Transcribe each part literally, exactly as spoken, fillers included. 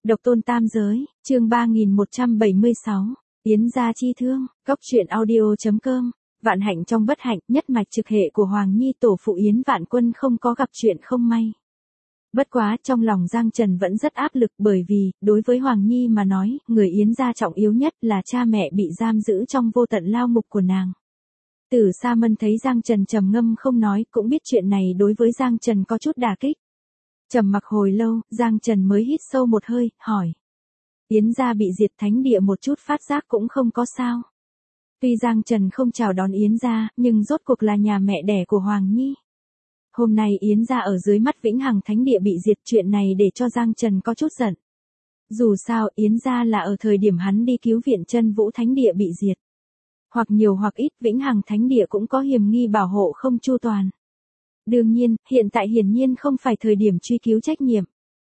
Độc tôn tam giới, chương ba nghìn một trăm bảy mươi sáu, Yến gia chi thương, góc truyện audio chấm com. Vạn hạnh trong bất hạnh, nhất mạch trực hệ của Hoàng Nhi tổ phụ Yến Vạn Quân không có gặp chuyện không may. Bất quá, trong lòng Giang Trần vẫn rất áp lực bởi vì, đối với Hoàng Nhi mà nói, người Yến gia trọng yếu nhất là cha mẹ bị giam giữ trong vô tận lao ngục của nàng. Tử Sa Mân thấy Giang Trần trầm ngâm không nói, cũng biết chuyện này đối với Giang Trần có chút đả kích. Trầm mặc hồi lâu, Giang Trần mới hít sâu một hơi, hỏi. Yến gia bị diệt thánh địa một chút phát giác cũng không có sao. Tuy Giang Trần không chào đón Yến gia, nhưng rốt cuộc là nhà mẹ đẻ của Hoàng Nhi. Hôm nay Yến gia ở dưới mắt Vĩnh Hằng Thánh Địa bị diệt, chuyện này để cho Giang Trần có chút giận. Dù sao, Yến gia là ở thời điểm hắn đi cứu viện Chân Vũ Thánh Địa bị diệt. Hoặc nhiều hoặc ít Vĩnh Hằng Thánh Địa cũng có hiểm nghi bảo hộ không chu toàn. Đương nhiên, hiện tại hiển nhiên không phải thời điểm truy cứu trách nhiệm.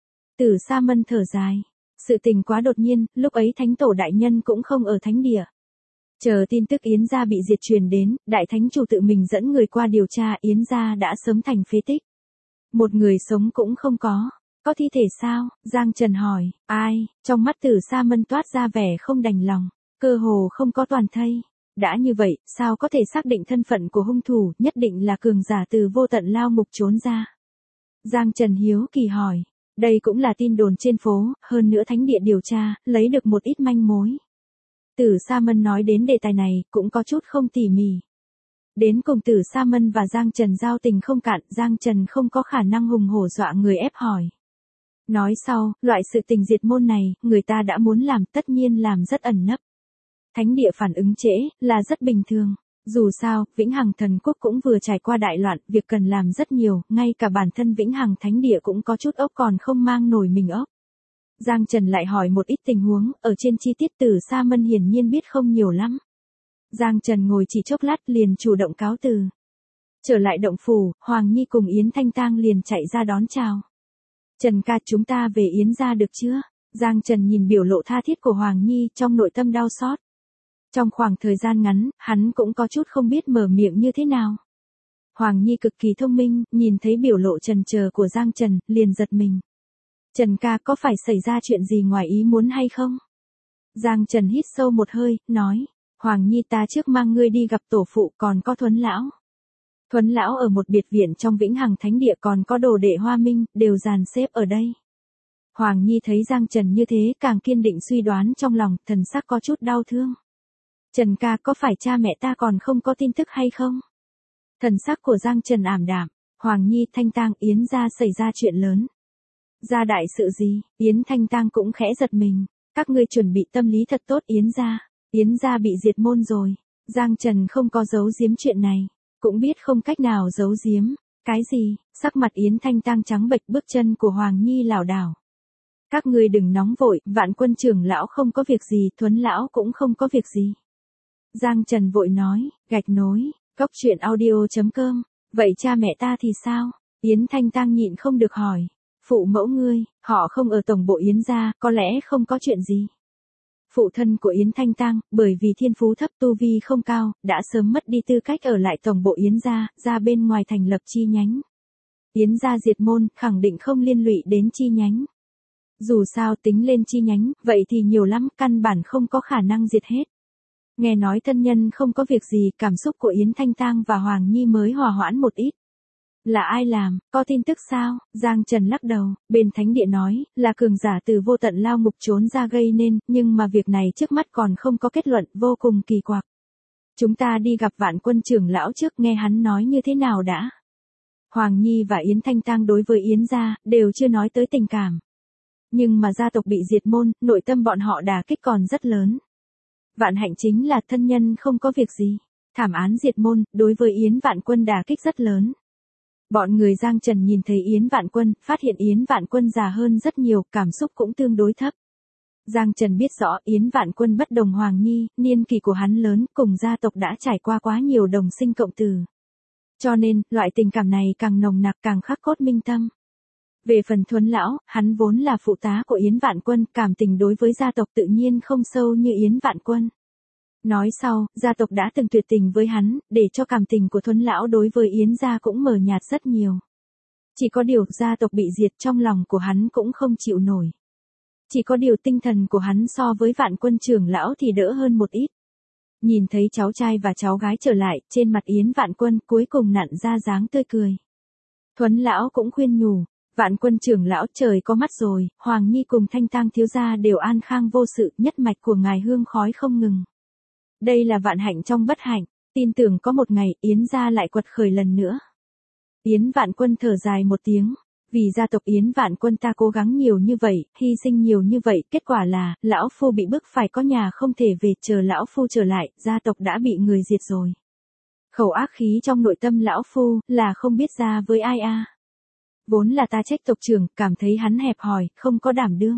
Tử Sa Mân thở dài. Sự tình quá đột nhiên, lúc ấy Thánh Tổ Đại Nhân cũng không ở Thánh Địa. Chờ tin tức Yến gia bị diệt truyền đến, Đại Thánh Chủ tự mình dẫn người qua điều tra, Yến gia đã sớm thành phế tích. Một người sống cũng không có. Có thi thể sao? Giang Trần hỏi. Ai? Trong mắt Tử Sa Mân toát ra vẻ không đành lòng. Cơ hồ không có toàn thây. Đã như vậy, sao có thể xác định thân phận của hung thủ, nhất định là cường giả từ vô tận lao ngục trốn ra. Giang Trần hiếu kỳ hỏi. Đây cũng là tin đồn trên phố, hơn nữa Thánh Địa điều tra, lấy được một ít manh mối. Tử Sa Mân nói đến đề tài này, cũng có chút không tỉ mỉ. Đến cùng Tử Sa Mân và Giang Trần giao tình không cạn, Giang Trần không có khả năng hùng hổ dọa người ép hỏi. Nói sau, loại sự tình diệt môn này, người ta đã muốn làm, tất nhiên làm rất ẩn nấp. Thánh Địa phản ứng trễ, là rất bình thường. Dù sao, Vĩnh Hằng Thần Quốc cũng vừa trải qua đại loạn, việc cần làm rất nhiều, ngay cả bản thân Vĩnh Hằng Thánh Địa cũng có chút ốc còn không mang nổi mình ốc. Giang Trần lại hỏi một ít tình huống, ở trên chi tiết Tử Sa Mân hiển nhiên biết không nhiều lắm. Giang Trần ngồi chỉ chốc lát liền chủ động cáo từ. Trở lại động phủ, Hoàng Nhi cùng Yến Thanh Tang liền chạy ra đón chào. Trần ca, chúng ta về Yến gia được chưa? Giang Trần nhìn biểu lộ tha thiết của Hoàng Nhi, trong nội tâm đau xót. Trong khoảng thời gian ngắn, hắn cũng có chút không biết mở miệng như thế nào. Hoàng Nhi cực kỳ thông minh, nhìn thấy biểu lộ chần chờ của Giang Trần, liền giật mình. Trần ca, có phải xảy ra chuyện gì ngoài ý muốn hay không? Giang Trần hít sâu một hơi, nói. Hoàng Nhi, ta trước mang ngươi đi gặp tổ phụ, còn có Thuấn lão. Thuấn lão ở một biệt viện trong Vĩnh Hằng Thánh Địa, còn có đồ đệ Hoa Minh, đều dàn xếp ở đây. Hoàng Nhi thấy Giang Trần như thế, càng kiên định suy đoán trong lòng, thần sắc có chút đau thương. Trần ca, có phải cha mẹ ta còn không có tin tức hay không? Thần sắc của Giang Trần ảm đạm. Hoàng Nhi, Thanh Tang, Yến gia xảy ra chuyện lớn. Gia đại sự gì? Yến Thanh Tang cũng khẽ giật mình. Các ngươi chuẩn bị tâm lý thật tốt. Yến gia. Yến gia bị diệt môn rồi. Giang Trần không có giấu giếm chuyện này. Cũng biết không cách nào giấu giếm. Cái gì? Sắc mặt Yến Thanh Tang trắng bệch, bước chân của Hoàng Nhi lảo đảo. Các ngươi đừng nóng vội, Vạn Quân trưởng lão không có việc gì, Thuấn lão cũng không có việc gì. Giang Trần vội nói, gạch nối, góc truyện audio chấm com. Vậy cha mẹ ta thì sao? Yến Thanh Tang nhịn không được hỏi. Phụ mẫu ngươi, họ không ở tổng bộ Yến gia, có lẽ không có chuyện gì. Phụ thân của Yến Thanh Tang, bởi vì thiên phú thấp, tu vi không cao, đã sớm mất đi tư cách ở lại tổng bộ Yến gia, ra bên ngoài thành lập chi nhánh. Yến gia diệt môn, khẳng định không liên lụy đến chi nhánh. Dù sao tính lên chi nhánh, vậy thì nhiều lắm, căn bản không có khả năng diệt hết. Nghe nói thân nhân không có việc gì, cảm xúc của Yến Thanh Tang và Hoàng Nhi mới hòa hoãn một ít. Là ai làm, có tin tức sao? Giang Trần lắc đầu, bên Thánh Địa nói, là cường giả từ vô tận lao ngục trốn ra gây nên, nhưng mà việc này trước mắt còn không có kết luận, vô cùng kỳ quặc. Chúng ta đi gặp Vạn Quân trưởng lão trước, nghe hắn nói như thế nào đã. Hoàng Nhi và Yến Thanh Tang đối với Yến gia, đều chưa nói tới tình cảm. Nhưng mà gia tộc bị diệt môn, nội tâm bọn họ đả kích còn rất lớn. Vạn hạnh chính là thân nhân không có việc gì. Thảm án diệt môn, đối với Yến Vạn Quân đả kích rất lớn. Bọn người Giang Trần nhìn thấy Yến Vạn Quân, phát hiện Yến Vạn Quân già hơn rất nhiều, cảm xúc cũng tương đối thấp. Giang Trần biết rõ Yến Vạn Quân bất đồng Hoàng Nhi, niên kỷ của hắn lớn, cùng gia tộc đã trải qua quá nhiều đồng sinh cộng tử. Cho nên, loại tình cảm này càng nồng nặc, càng khắc cốt minh tâm. Về phần Thuấn lão, hắn vốn là phụ tá của Yến Vạn Quân, cảm tình đối với gia tộc tự nhiên không sâu như Yến Vạn Quân. Nói sau, gia tộc đã từng tuyệt tình với hắn, để cho cảm tình của Thuấn lão đối với Yến gia cũng mờ nhạt rất nhiều. Chỉ có điều gia tộc bị diệt, trong lòng của hắn cũng không chịu nổi. Chỉ có điều tinh thần của hắn so với Vạn Quân trưởng lão thì đỡ hơn một ít. Nhìn thấy cháu trai và cháu gái trở lại, trên mặt Yến Vạn Quân cuối cùng nặn ra dáng tươi cười. Thuấn lão cũng khuyên nhủ, Vạn Quân trưởng lão trời có mắt rồi, Hoàng Nhi cùng Thanh Tang thiếu gia đều an khang vô sự, nhất mạch của ngài hương khói không ngừng. Đây là vạn hạnh trong bất hạnh, tin tưởng có một ngày Yến gia lại quật khởi lần nữa. Yến Vạn Quân thở dài một tiếng, vì gia tộc Yến Vạn Quân ta cố gắng nhiều như vậy, hy sinh nhiều như vậy, kết quả là, lão phu bị bức phải có nhà không thể về, chờ lão phu trở lại, gia tộc đã bị người diệt rồi. Khẩu ác khí trong nội tâm lão phu, là không biết ra với ai a. À. Vốn là ta trách tộc trưởng, cảm thấy hắn hẹp hòi, không có đảm đương.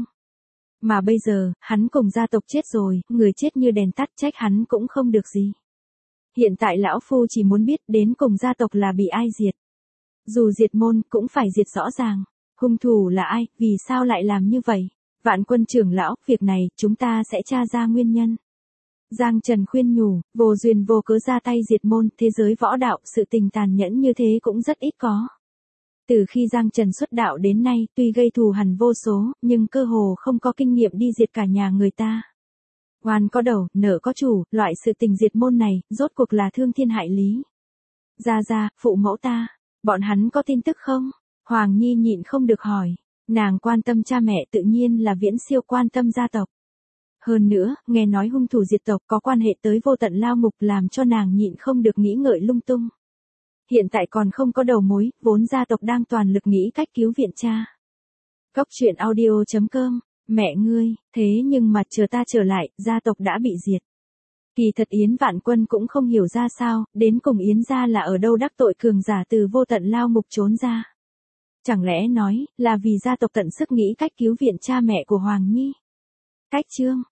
Mà bây giờ, hắn cùng gia tộc chết rồi, người chết như đèn tắt, trách hắn cũng không được gì. Hiện tại lão phu chỉ muốn biết đến cùng gia tộc là bị ai diệt. Dù diệt môn, cũng phải diệt rõ ràng. Hung thủ là ai, vì sao lại làm như vậy? Vạn Quân trưởng lão, việc này, chúng ta sẽ tra ra nguyên nhân. Giang Trần khuyên nhủ, vô duyên vô cớ ra tay diệt môn, thế giới võ đạo, sự tình tàn nhẫn như thế cũng rất ít có. Từ khi Giang Trần xuất đạo đến nay, tuy gây thù hằn vô số, nhưng cơ hồ không có kinh nghiệm đi diệt cả nhà người ta. Oan có đầu, nợ có chủ, loại sự tình diệt môn này, rốt cuộc là thương thiên hại lý. Gia Gia, phụ mẫu ta, bọn hắn có tin tức không? Hoàng Nhi nhịn không được hỏi. Nàng quan tâm cha mẹ tự nhiên là viễn siêu quan tâm gia tộc. Hơn nữa, nghe nói hung thủ diệt tộc có quan hệ tới vô tận lao ngục làm cho nàng nhịn không được nghĩ ngợi lung tung. Hiện tại còn không có đầu mối, vốn gia tộc đang toàn lực nghĩ cách cứu viện cha. Góc truyện audio chấm com, mẹ ngươi, thế nhưng mà chờ ta trở lại, gia tộc đã bị diệt. Kỳ thật Yến Vạn Quân cũng không hiểu ra sao, đến cùng Yến gia là ở đâu đắc tội cường giả từ vô tận lao ngục trốn ra. Chẳng lẽ nói, là vì gia tộc tận sức nghĩ cách cứu viện cha mẹ của Hoàng Nhi. Cách chương